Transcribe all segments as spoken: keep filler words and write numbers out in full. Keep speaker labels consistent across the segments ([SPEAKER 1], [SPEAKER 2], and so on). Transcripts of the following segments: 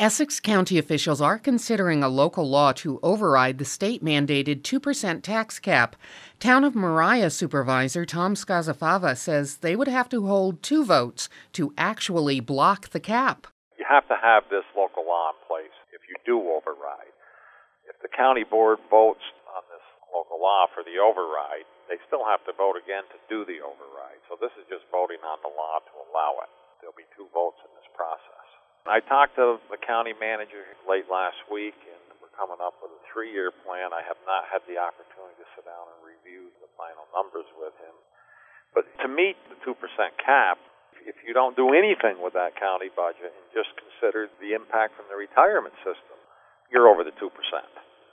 [SPEAKER 1] Essex County officials are considering a local law to override the state-mandated two percent tax cap. Town of Moriah Supervisor Tom Scazafava says they would have to hold two votes to actually block the cap.
[SPEAKER 2] You have to have this local law in place if you do override. If the county board votes on this local law for the override, they still have to vote again to do the override. So this is just voting on the law to allow it. There'll be two votes in this process. I talked to the county manager late last week, and we're coming up with a three-year plan. I have not had the opportunity to sit down and review the final numbers with him. But to meet the two percent cap, if you don't do anything with that county budget and just consider the impact from the retirement system, you're over the two percent.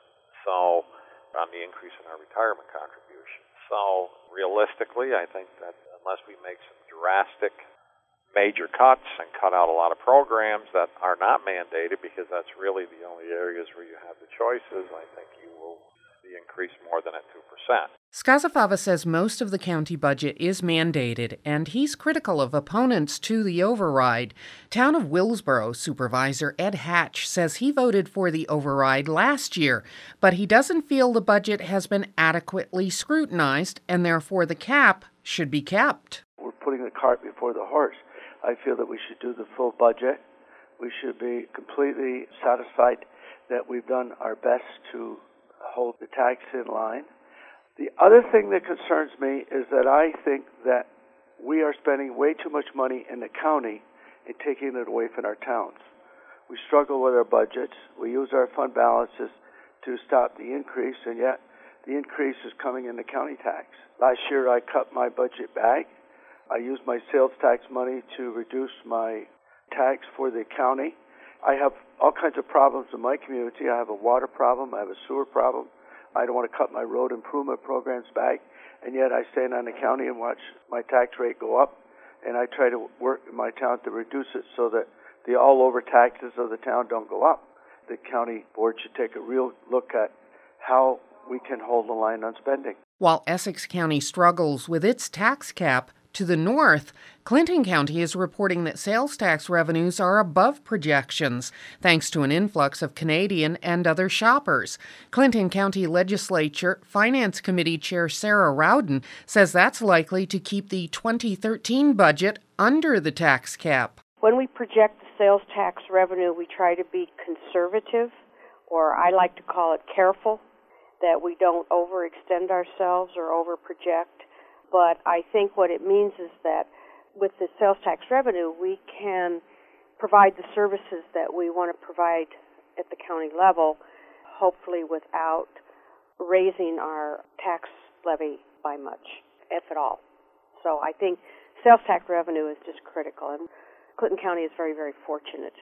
[SPEAKER 2] So, on the increase in our retirement contribution. So, realistically, I think that unless we make some drastic major cuts and cut out a lot of programs that are not mandated, because that's really the only areas where you have the choices, I think you will see increase more than at two percent.
[SPEAKER 1] Scazafava says most of the county budget is mandated, and he's critical of opponents to the override. Town of Willsboro Supervisor Ed Hatch says he voted for the override last year, but he doesn't feel the budget has been adequately scrutinized, and therefore the cap should be kept.
[SPEAKER 3] We're putting the cart before the horse. I feel that we should do the full budget. We should be completely satisfied that we've done our best to hold the tax in line. The other thing that concerns me is that I think that we are spending way too much money in the county and taking it away from our towns. We struggle with our budgets. We use our fund balances to stop the increase, and yet the increase is coming in the county tax. Last year I cut my budget back. I used my sales tax money to reduce my tax for the county. I have all kinds of problems in my community. I have a water problem. I have a sewer problem. I don't want to cut my road improvement programs back, and yet I stand on the county and watch my tax rate go up, and I try to work in my town to reduce it so that the all-over taxes of the town don't go up. The county board should take a real look at how we can hold the line on spending.
[SPEAKER 1] While Essex County struggles with its tax cap, to the north, Clinton County is reporting that sales tax revenues are above projections, thanks to an influx of Canadian and other shoppers. Clinton County Legislature Finance Committee Chair Sarah Rowden says that's likely to keep the twenty thirteen budget under the tax cap.
[SPEAKER 4] When we project the sales tax revenue, we try to be conservative, or I like to call it careful, that we don't overextend ourselves or overproject. But I think what it means is that with the sales tax revenue, we can provide the services that we want to provide at the county level, hopefully without raising our tax levy by much, if at all. So I think sales tax revenue is just critical. And Clinton County is very, very fortunate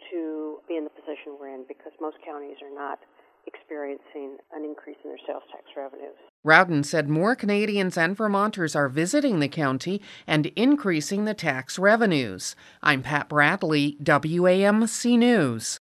[SPEAKER 4] to be in the position we're in, because most counties are not experiencing an increase in their sales tax revenues.
[SPEAKER 1] Rowden said more Canadians and Vermonters are visiting the county and increasing the tax revenues. I'm Pat Bradley, W A M C News.